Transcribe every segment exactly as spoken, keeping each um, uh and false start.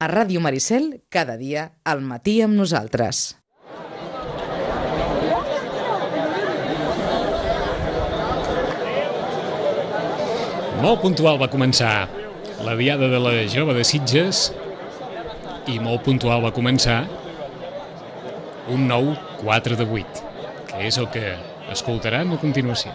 A Ràdio Maricel, cada dia, al matí amb nosaltres. Molt puntual va començar la Diada de la Jove de Sitges i molt puntual va començar un nou quatre de vuit, que és el que escoltaran a continuació.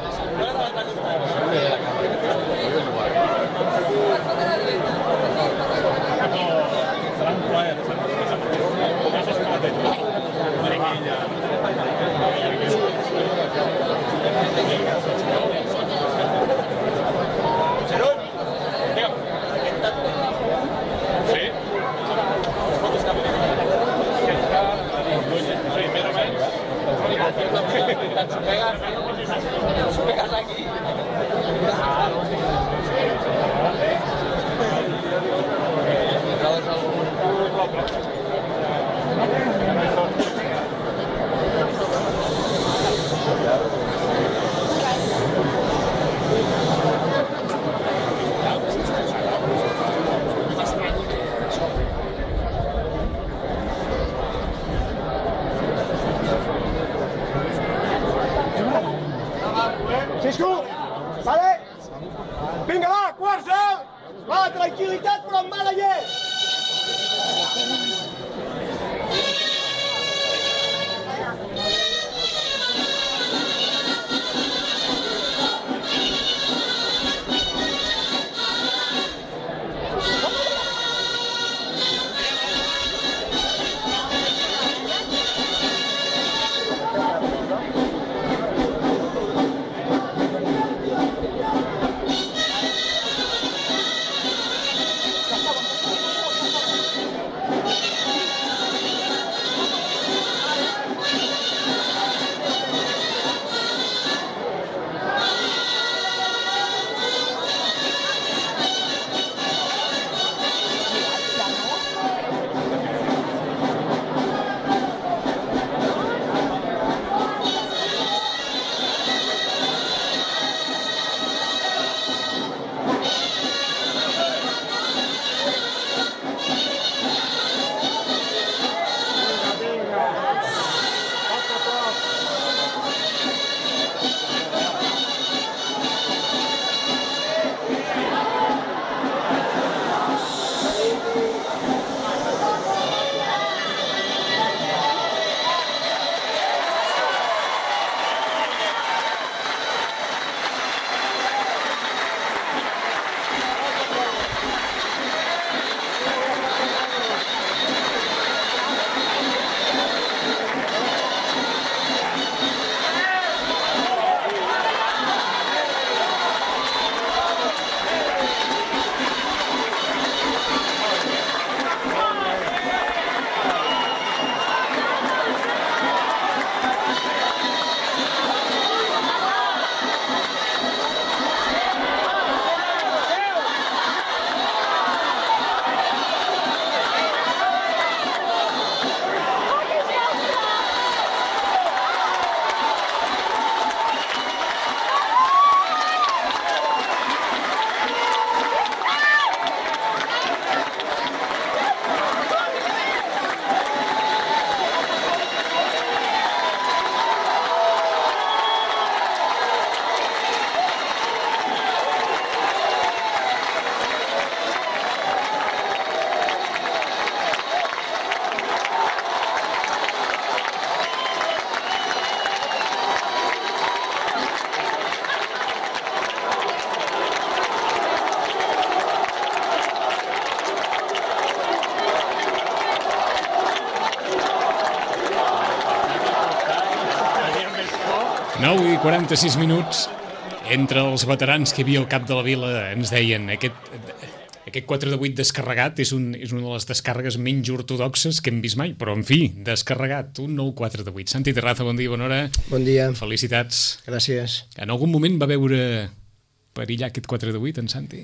nou i quaranta-sis minuts. Entre els veterans que hi havia al cap de la vila ens deien aquest, aquest quatre de vuit descarregat és, un, és una de les descàrregues menys ortodoxes que hem vist mai, però en fi, descarregat, un nou quatre de vuit. Santi Terraza, bon dia, bona hora. Bon dia. Felicitats. Gràcies. En algun moment va veure perillar aquest quatre de vuit, en Santi?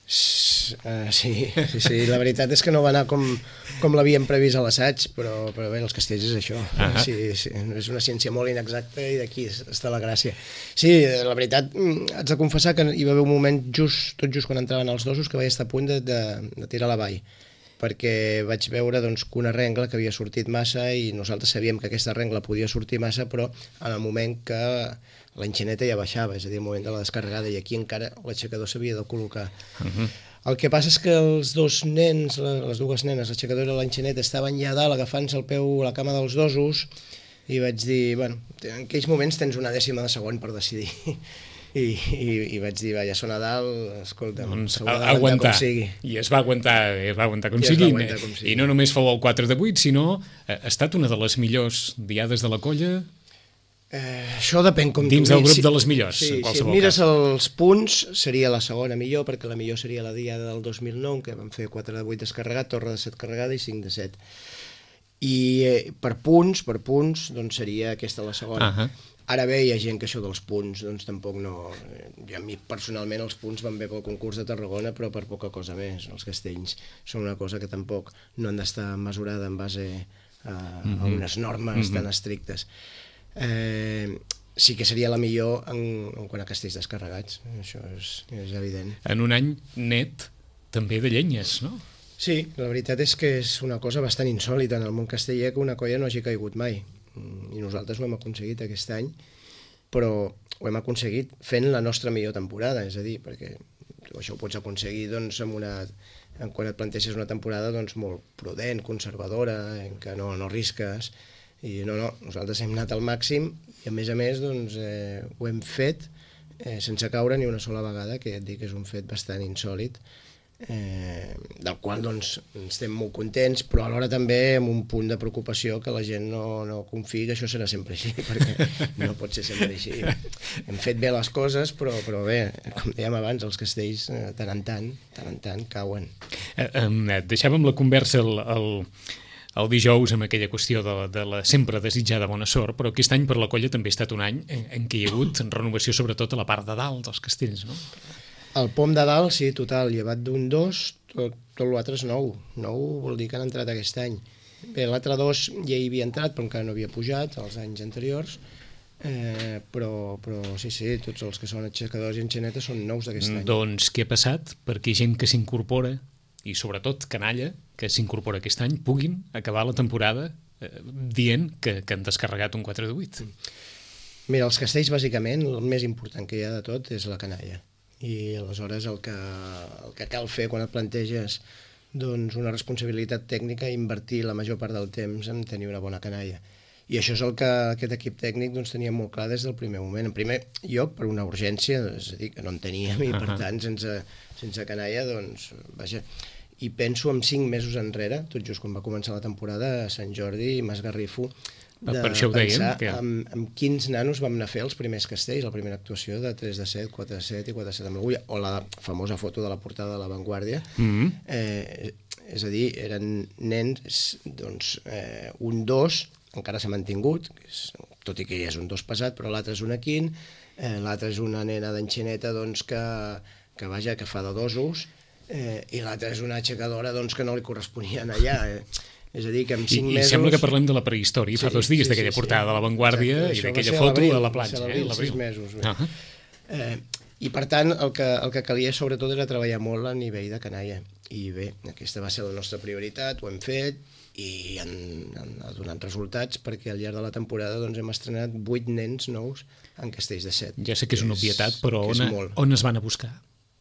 Uh, sí, sí, sí, la veritat és que no va anar com, com l'havíem previst a l'assaig, però, però bé, els castells és això. Uh-huh. Sí, sí, és una ciència molt inexacta i d'aquí està la gràcia. Sí, la veritat, haig de confessar que hi va haver un moment just, tot just quan entraven els dosos, que vaig estar a punt de, de, de tirar a la vall. perquè vaig veure doncs, que una rengla que havia sortit massa i nosaltres sabíem que aquesta rengla podia sortir massa, però en el moment que l'enxaneta ja baixava, és a dir, el moment de la descarregada, i aquí encara l'aixecador s'havia de col·locar. Uh-huh. El que passa és que els dos nens, les dues nenes, l'aixecador i l'enxaneta, estaven ja a dalt agafant-se el peu a la cama dels dosos, i vaig dir, bueno, en aquells moments tens una dècima de segon per decidir. I, i, i vaig dir, va, ja són a dalt, escolta, doncs, s'haurà d'aguantar com sigui. I es va aguantar, es va aguantar com, I sigui. va aguantar com sigui. I no només fou el quatre de vuit, sinó ha estat una de les millors diades de la colla. Eh, això depèn com dins tu del grup si, de les millors, sí, en qualsevol si mires cas. els punts, seria la segona millor, perquè la millor seria la diada del dos mil nou, que vam fer quatre de vuit descarregat, torre de set carregada i cinc de set. I eh, per punts, per punts, doncs seria aquesta la segona. Uh -huh. Ara bé, hi ha gent que això dels punts, doncs tampoc no... A mi personalment els punts van bé pel concurs de Tarragona, però per poca cosa més. Els castells són una cosa que tampoc no han d'estar mesurada en base a, mm-hmm. a unes normes mm-hmm. tan estrictes. Eh, sí que seria la millor en, en quant a castells descarregats, això és, és evident. En un any net també de llenyes, no? Sí, la veritat és que és una cosa bastant insòlita en el món casteller que una colla no hagi caigut mai. I nosaltres ho hem aconseguit aquest any, però ho hem aconseguit fent la nostra millor temporada, és a dir, perquè tu això ho pots aconseguir doncs, amb una, quan et planteges una temporada doncs, molt prudent, conservadora, en què no, no risques, i no, no, nosaltres hem anat al màxim i a més a més doncs, eh, ho hem fet eh, sense caure ni una sola vegada, que et dic que és un fet bastant insòlit, Eh, del qual doncs, estem molt contents, però alhora també amb un punt de preocupació que la gent no, no confiï que això serà sempre així, perquè no pot ser sempre així. Hem fet bé les coses, però, però bé, com dèiem abans, els castells eh, tant en tant, tant en tant cauen. Eh, eh, deixàvem la conversa el, el, el dijous amb aquella qüestió de, de la sempre desitjada bona sort, però aquest any per la colla també ha estat un any en, en què hi ha hagut renovació sobretot a la part de dalt dels castells, no? El pom de dalt, sí, total, llevat d'un dos, tot, tot l'altre és nou. Nou vol dir que han entrat aquest any. Bé, l'altre dos ja hi havia entrat, però encara no havia pujat els anys anteriors, eh, però, però sí, sí, tots els que són aixecadors i enxanetes són nous d'aquest any. Doncs què ha passat perquè gent que s'incorpora, i sobretot canalla, que s'incorpora aquest any, puguin acabar la temporada eh, dient que, que han descarregat un quatre de vuit? Mira, els castells, bàsicament, el més important que hi ha de tot és la canalla. I aleshores el que, el que cal fer quan et planteges doncs, una responsabilitat tècnica, invertir la major part del temps en tenir una bona canalla. I això és el que aquest equip tècnic doncs, tenia molt clar des del primer moment. En primer lloc, per una urgència, és a dir, que no en teníem, i per tant, sense, sense canalla, doncs, vaja... I penso en cinc mesos enrere, tot just quan va començar la temporada, a Sant Jordi, i m'esgarrifo de per això ho deien, pensar que... amb, amb quins nanos vam anar a fer els primers castells, la primera actuació de tres de set, quatre de set i quatre de set amb l'agulla, o la famosa foto de la portada de La Vanguardia. Mm-hmm. eh, és a dir, eren nens, doncs, eh, un dos, encara s'ha mantingut, és, tot i que ja és un dos passat, però l'altre és un equin, eh, l'altre és una nena d'enxaneta doncs, que, que, vaja, que fa de dosos, eh, i l'altra és una aixecadora doncs, que no li corresponien allà. Eh. És a dir, que en cinc I, mesos... I sembla que parlem de la prehistòria, sí, fa dos dies sí, d'aquella sí, portada sí. de La Vanguardia. Exacte, i d'aquella foto a la platja. Eh, l'abril, sis mesos. Uh -huh. eh, I per tant, el que, el que calia sobretot era treballar molt a nivell de canalla. I bé, aquesta va ser la nostra prioritat, ho hem fet, i han, han donat resultats, perquè al llarg de la temporada doncs, hem estrenat vuit nens nous en castells de set. Ja sé que és una obvietat, però on, on es van a buscar?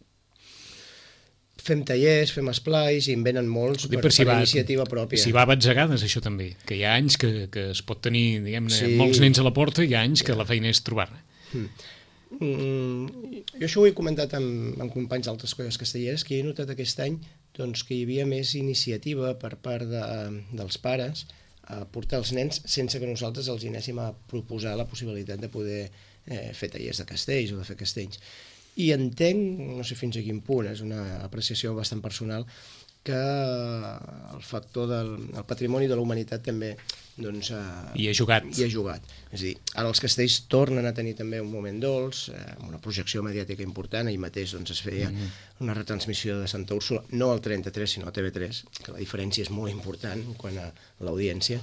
Fem tallers, fem esplais i en venen molts per, per, si per va, iniciativa pròpia. Si va a batzegades, això també, que hi ha anys que, que es pot tenir, diguem-ne, sí. molts nens a la porta, i hi ha anys que la feina és trobar-ne. Mm. Mm, jo això ho he comentat amb, amb companys d'altres colles castelleres, que he notat aquest any doncs, que hi havia més iniciativa per part de, dels pares a portar els nens sense que nosaltres els anéssim a proposar la possibilitat de poder eh, fer tallers de castells o de fer castells. I entenc, no sé fins a quin punt, és una apreciació bastant personal, que el factor del el patrimoni de la humanitat també doncs, hi ha jugat. Hi ha jugat. És a dir, ara els castells tornen a tenir també un moment dolç, amb una projecció mediàtica important. Ahir mateix doncs, es feia mm-hmm. una retransmissió de Santa Úrsula, no al trenta-tres, sinó a T V tres, que la diferència és molt important quant a l'audiència.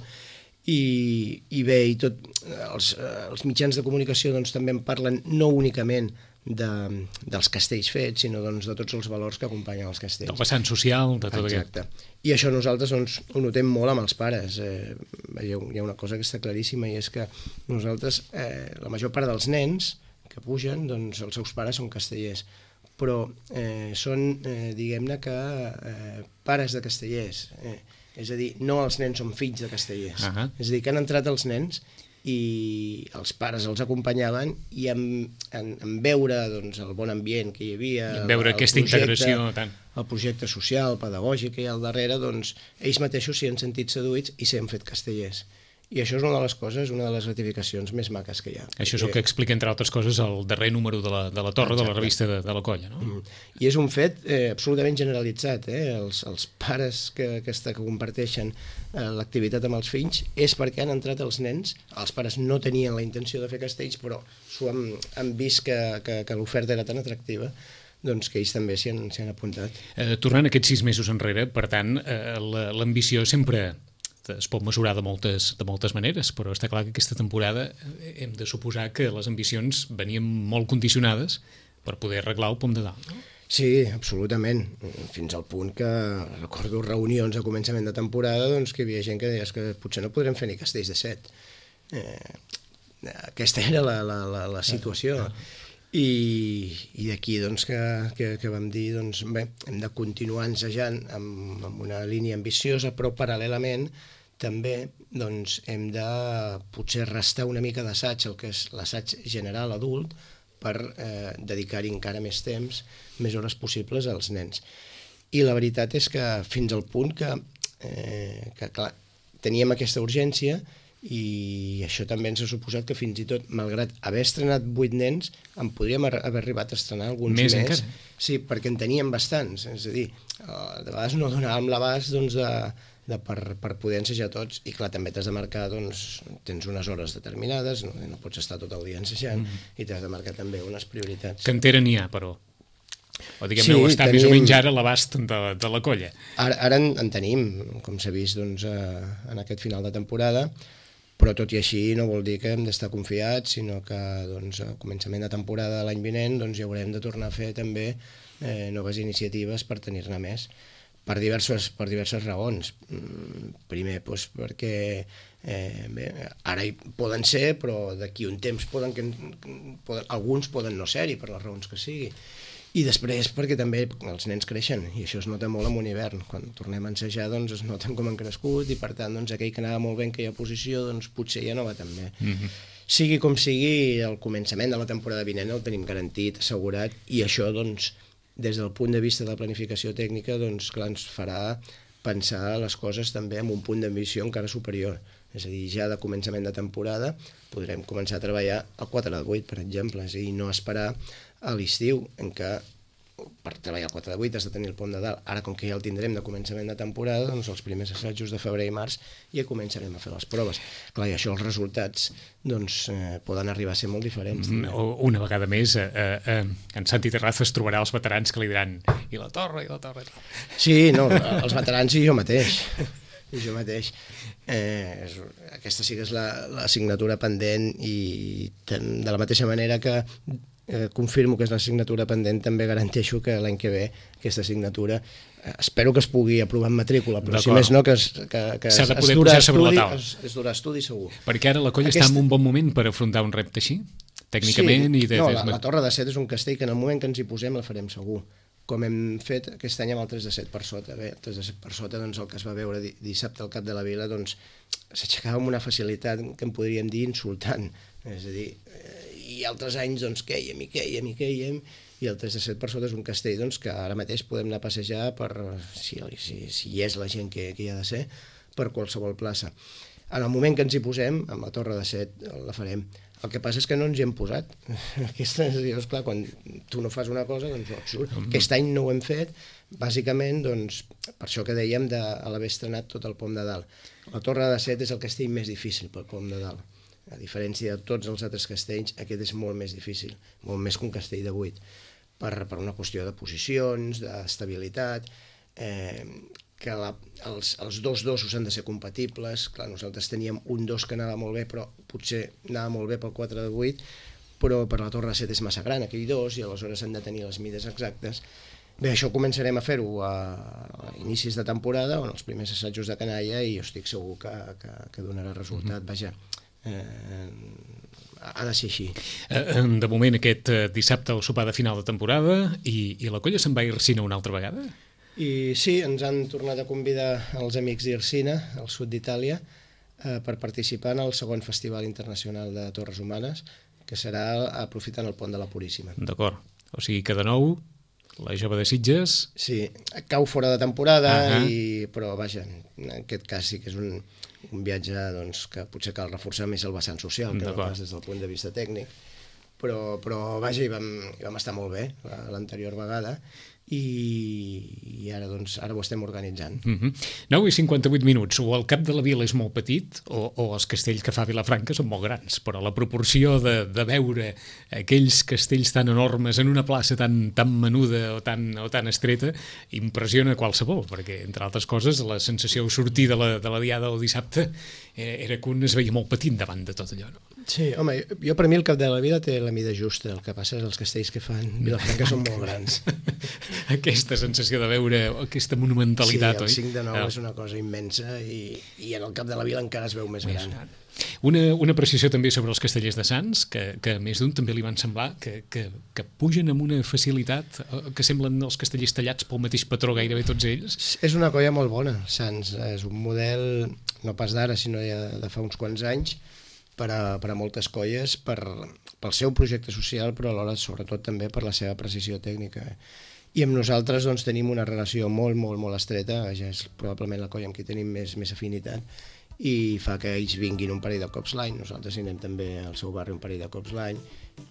I, i bé, i tot, els, els mitjans de comunicació doncs, també en parlen no únicament de, dels castells fets, sinó doncs, de tots els valors que acompanyen els castells. Del vessant social, de tot Exacte. Aquest. I això nosaltres doncs, ho notem molt amb els pares. Eh, veieu, hi ha una cosa que està claríssima i és que nosaltres, eh, la major part dels nens que pugen, doncs els seus pares són castellers, però eh, són, eh, diguem-ne que, eh, pares de castellers. Eh, és a dir, no els nens són fills de castellers. Uh -huh. És a dir, que han entrat els nens i els pares els acompanyaven i en, en, en veure doncs, el bon ambient que hi havia, I en veure el, aquesta el projecte, integració tant. el projecte social, pedagògic que hi ha al darrere, doncs ells mateixos s'hi han sentit seduïts i s'hi han fet castellers. I això és una de les coses, una de les gratificacions més maques que hi ha. Això és el que explica, entre altres coses, el darrer número de la, de la Torre, Exacte. de la revista de, de la Colla, no? Mm. I és un fet eh, absolutament generalitzat, eh? Els, els pares que, que, està, que comparteixen eh, l'activitat amb els fills és perquè han entrat els nens, els pares no tenien la intenció de fer castells, però s'ho han, han vist que, que, que l'oferta era tan atractiva, doncs que ells també s'hi han, s'hi han apuntat. Eh, tornant aquests sis mesos enrere, per tant, eh, l'ambició sempre es pot mesurar de moltes, de moltes maneres, però està clar que aquesta temporada hem de suposar que les ambicions venien molt condicionades per poder arreglar el pom de dalt, no? Sí, absolutament, fins al punt que recordo reunions a començament de temporada doncs, que hi havia gent que deia que potser no podrem fer ni castells de set. Eh, aquesta era la, la, la, la situació. I, i d'aquí doncs, que, que, que vam dir doncs, bé, hem de continuar ensejant amb, amb una línia ambiciosa, però paral·lelament també doncs, hem de potser restar una mica d'assaig, el que és l'assaig general adult, per eh, dedicar-hi encara més temps, més hores possibles als nens. I la veritat és que fins al punt que, eh, que clar, teníem aquesta urgència i això també ens ha suposat que fins i tot, malgrat haver estrenat vuit nens, en podríem haver arribat a estrenar alguns més. Més encara? Sí, perquè en teníem bastants, és a dir, de vegades no donàvem l'abast doncs, de, de per, per poder ensejar tots, i clar, també t'has de marcar, doncs, tens unes hores determinades, no, no pots estar tot el dia ensejant, mm. i t'has de marcar també unes prioritats. Cantera n'hi ha, però. O diguem-ne, sí, està tenim... més o menys ara a l'abast de, de la colla. Ara, ara en, en tenim, com s'ha vist doncs, eh, en aquest final de temporada, però tot i així no vol dir que hem d'estar confiats, sinó que doncs, a començament de temporada de l'any vinent doncs, ja haurem de tornar a fer també eh, noves iniciatives per tenir-ne més, per diverses, per diverses raons. Primer, doncs, perquè eh, bé, ara hi poden ser, però d'aquí un temps poden, que, poden, alguns poden no ser-hi per les raons que sigui. I després perquè també els nens creixen, i això es nota molt en un hivern. Quan tornem a ensejar doncs, es noten com han crescut, i per tant doncs, aquell que anava molt bé en aquella posició doncs, potser ja no va tan bé. Mm-hmm. Sigui com sigui, el començament de la temporada vinent el tenim garantit, assegurat, i això doncs, des del punt de vista de la planificació tècnica doncs, clar, ens farà pensar les coses també amb un punt d'ambició encara superior. És a dir, ja de començament de temporada podrem començar a treballar el quatre de vuit, per exemple, és a dir, no esperar a l'estiu, en què per treballar el quatre de vuit has de tenir el pom de dalt. Ara, com que ja el tindrem de començament de temporada, doncs els primers assajos de febrer i març ja començarem a fer les proves. Clar, i això els resultats doncs, eh, poden arribar a ser molt diferents. Mm, una vegada més, eh, eh, en Santi Terraza es trobarà els veterans que li diran i la torre, i la torre... Sí, no, els veterans i jo mateix. I jo mateix. Eh, és, aquesta sí que és l'assignatura la, pendent, i ten, de la mateixa manera que eh, confirmo que és l'assignatura pendent, també garanteixo que l'any que ve aquesta assignatura eh, espero que es pugui aprovar en matrícula, però si més no que es, que, que s'ha de es, poder es durà posar sobre estudi, la taula. Es, es durà estudi segur. Perquè ara la colla aquesta... està en un bon moment per afrontar un repte així? Tècnicament? Sí, i de, no, de... la, la Torre de Set és un castell que en el moment que ens hi posem la farem segur, com hem fet aquest any amb el tres de set per sota. Bé, el tres de set per sota, doncs, el que es va veure dissabte al Cap de la Vila, doncs, s'aixecava amb una facilitat que en podríem dir insultant. És a dir, eh, i altres anys, doncs, quèiem i quèiem i quèiem, i el tres de set per sota és un castell doncs, que ara mateix podem anar a passejar per, si, si, si hi és la gent que, que hi ha de ser, per qualsevol plaça. En el moment que ens hi posem, amb la Torre de Set, la farem. El que passa és que no ens hi hem posat. Aquesta, és clar, quan tu no fas una cosa, doncs no et surt. Aquest any no ho hem fet, bàsicament, doncs, per això que dèiem de l'haver estrenat tot el pom de dalt. La Torre de Set és el castell més difícil pel pom de dalt. A diferència de tots els altres castells, aquest és molt més difícil, molt més que un castell de vuit, per, per una qüestió de posicions, d'estabilitat, eh, que la, els, els dos dosos han de ser compatibles. Clar, nosaltres teníem un dos que anava molt bé, però potser anava molt bé pel quatre de vuit, però per la Torre set és massa gran, aquell dos, i aleshores s'han de tenir les mides exactes. Bé, això començarem a fer-ho a, a inicis de temporada, on els primers assajos de canalla, i jo estic segur que, que, que donarà resultat. Vaja, eh, ha de ser així. De moment, aquest dissabte el sopar de final de temporada, i, i la colla se'n va a Irsina una altra vegada? I sí, ens han tornat a convidar els amics d'Irsina, al sud d'Itàlia, eh, per participar en el segon Festival Internacional de Torres Humanes, que serà aprofitant el pont de la Puríssima. D'acord. O sigui que de nou la Jove de Sitges... Sí, cau fora de temporada, uh-huh. i, però vaja, en aquest cas sí que és un, un viatge doncs, que potser cal reforçar més el vessant social, que no pas des del punt de vista tècnic, però, però vaja, hi vam, hi vam estar molt bé l'anterior vegada, i, i ara, doncs, ara ho estem organitzant. Uh-huh. nou i cinquanta-vuit minuts. O el cap de la vila és molt petit, o, o els castells que fa Vilafranca són molt grans, però la proporció de, de veure aquells castells tan enormes en una plaça tan, tan menuda o tan, o tan estreta impressiona qualsevol, perquè, entre altres coses, la sensació de sortir de la, de la diada el dissabte era que un es veia molt petit davant de tot allò, no? Sí, home, jo per mi el cap de la vila té la mida justa, el que passa és els castells que fan Vilafranca són molt grans. Aquesta sensació de veure aquesta monumentalitat, oi? Sí, el cinc de nou ah. és una cosa immensa, i, i en el cap de la vila encara es veu més, més gran. gran. Una, una precisió també sobre els castellers de Sants, que, que a més d'un també li van semblar que, que, que pugen amb una facilitat, que semblen els castellers tallats pel mateix patró gairebé tots ells. És una colla molt bona, Sants. És un model, no pas d'ara, sinó ja de fa uns quants anys, per a, per a moltes colles, per, pel seu projecte social, però alhora sobretot també per la seva precisió tècnica. I amb nosaltres doncs, tenim una relació molt, molt, molt estreta, ja és probablement la colla amb qui tenim més, més afinitat, i fa que ells vinguin un parell de cops l'any, nosaltres anem també al seu barri un parell de cops l'any,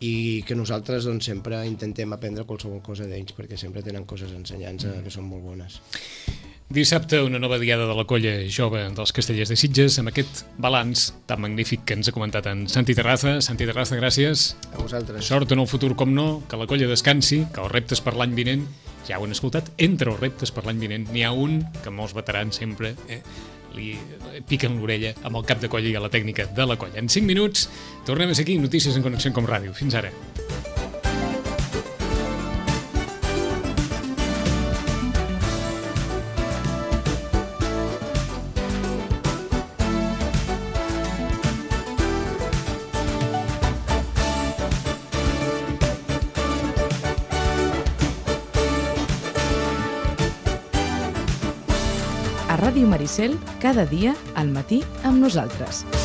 i que nosaltres doncs, sempre intentem aprendre qualsevol cosa d'ells, perquè sempre tenen coses ensenyants mm. que són molt bones. Dissabte, una nova diada de la colla jove dels Castellers de Sitges, amb aquest balanç tan magnífic que ens ha comentat en Santi Terraza. Santi Terraza, gràcies. A vosaltres. Sort en el futur, com no, que la colla descansi, que els reptes per l'any vinent, ja ho han escoltat, entre els reptes per l'any vinent n'hi ha un que molts veterans sempre eh, li piquen l'orella amb el cap de colla i a la tècnica de la colla. En cinc minuts tornem a seguir Notícies en Connexió com Ràdio. Fins ara. Ràdio Maricel, cada dia al matí amb nosaltres.